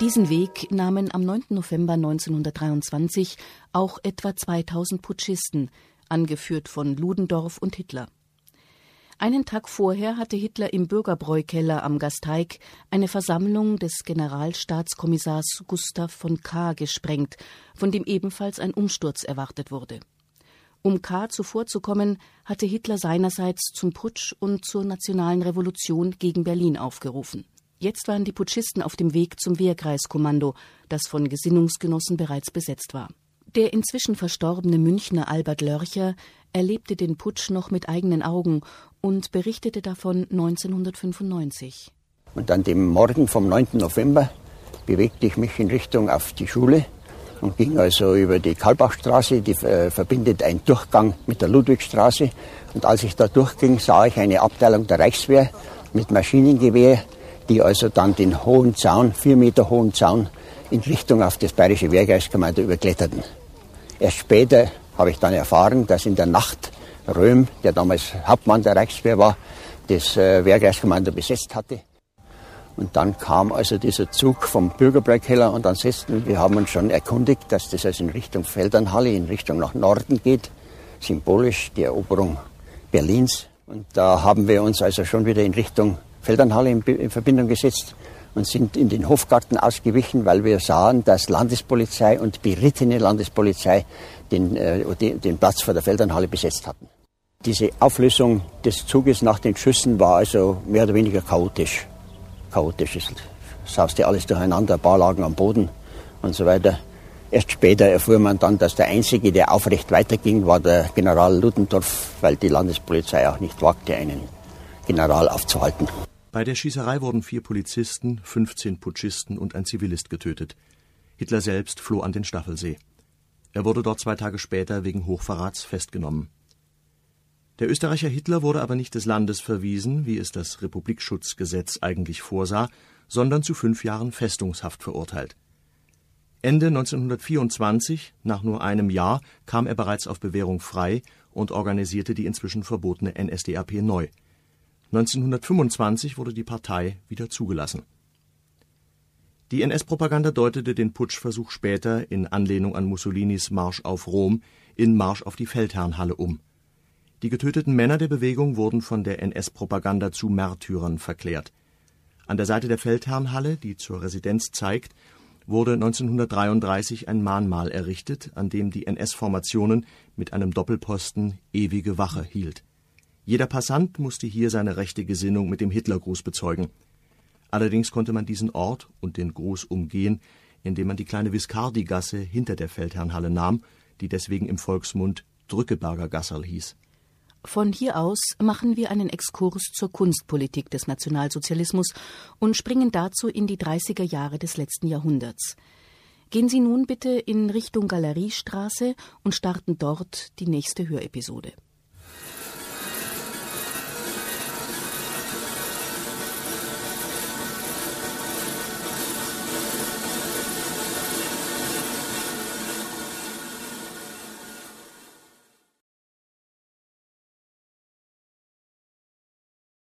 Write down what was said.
Diesen Weg nahmen am 9. November 1923 auch etwa 2000 Putschisten, angeführt von Ludendorff und Hitler. Einen Tag vorher hatte Hitler im Bürgerbräukeller am Gasteig eine Versammlung des Generalstaatskommissars Gustav von Kahr gesprengt, von dem ebenfalls ein Umsturz erwartet wurde. Um Kahr zuvorzukommen, hatte Hitler seinerseits zum Putsch und zur nationalen Revolution gegen Berlin aufgerufen. Jetzt waren die Putschisten auf dem Weg zum Wehrkreiskommando, das von Gesinnungsgenossen bereits besetzt war. Der inzwischen verstorbene Münchner Albert Lörcher erlebte den Putsch noch mit eigenen Augen und berichtete davon 1995. Und an dem Morgen vom 9. November bewegte ich mich in Richtung auf die Schule und ging also über die Karlbachstraße, die verbindet einen Durchgang mit der Ludwigstraße. Und als ich da durchging, sah ich eine Abteilung der Reichswehr mit Maschinengewehr, die also dann den hohen Zaun, 4 Meter hohen Zaun, in Richtung auf das Bayerische Wehrkreiskommando überkletterten. Erst später habe ich dann erfahren, dass in der Nacht Röhm, der damals Hauptmann der Reichswehr war, das Wehrkreiskommando besetzt hatte. Und dann kam also dieser Zug vom Bürgerbräukeller und dann wir haben uns schon erkundigt, dass das also in Richtung Feldernhalle, in Richtung nach Norden geht, symbolisch die Eroberung Berlins. Und da haben wir uns also schon wieder in Richtung Feldernhalle in Verbindung gesetzt und sind in den Hofgarten ausgewichen, weil wir sahen, dass Landespolizei und berittene Landespolizei den Platz vor der Feldernhalle besetzt hatten. Diese Auflösung des Zuges nach den Schüssen war also mehr oder weniger chaotisch. Es sauste alles durcheinander, ein paar lagen am Boden und so weiter. Erst später erfuhr man dann, dass der Einzige, der aufrecht weiterging, war der General Ludendorff, weil die Landespolizei auch nicht wagte, einen General aufzuhalten. Bei der Schießerei wurden 4 Polizisten, 15 Putschisten und ein Zivilist getötet. Hitler selbst floh an den Staffelsee. Er wurde dort 2 Tage später wegen Hochverrats festgenommen. Der Österreicher Hitler wurde aber nicht des Landes verwiesen, wie es das Republikschutzgesetz eigentlich vorsah, sondern zu 5 Jahren Festungshaft verurteilt. Ende 1924, nach nur einem Jahr, kam er bereits auf Bewährung frei und organisierte die inzwischen verbotene NSDAP neu. 1925 wurde die Partei wieder zugelassen. Die NS-Propaganda deutete den Putschversuch später in Anlehnung an Mussolinis Marsch auf Rom in Marsch auf die Feldherrnhalle um. Die getöteten Männer der Bewegung wurden von der NS-Propaganda zu Märtyrern verklärt. An der Seite der Feldherrnhalle, die zur Residenz zeigt, wurde 1933 ein Mahnmal errichtet, an dem die NS-Formationen mit einem Doppelposten ewige Wache hielt. Jeder Passant musste hier seine rechte Gesinnung mit dem Hitlergruß bezeugen. Allerdings konnte man diesen Ort und den Gruß umgehen, indem man die kleine Viscardi-Gasse hinter der Feldherrnhalle nahm, die deswegen im Volksmund Drückeberger Gasserl hieß. Von hier aus machen wir einen Exkurs zur Kunstpolitik des Nationalsozialismus und springen dazu in die 30er Jahre des letzten Jahrhunderts. Gehen Sie nun bitte in Richtung Galeriestraße und starten dort die nächste Hörepisode.